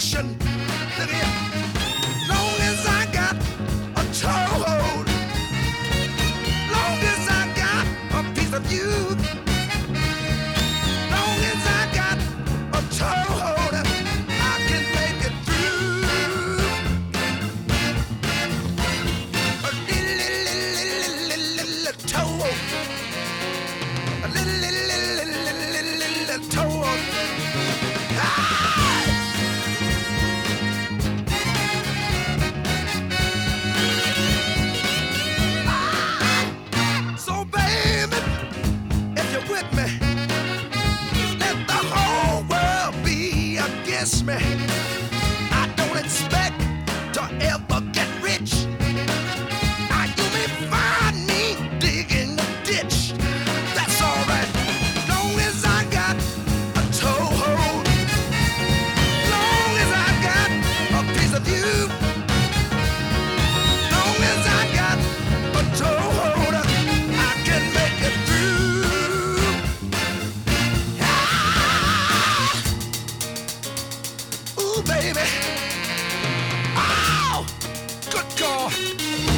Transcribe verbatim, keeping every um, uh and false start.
mission. Look here. Long as I got a toehold, long as I got a piece of you, long as I got a toehold, I can make it through. A little, little, little, little, little toehold. A little, little, little, little, little, little toehold. So baby, if you're with me, let the whole world be against me. I don't expect to ever get rich. Now you may find me digging a ditch. That's alright, long as I got a toehold, long as I got a piece of you, long as I got a toehold, I can make it through. Ah! Ooh, baby. Oh, good God.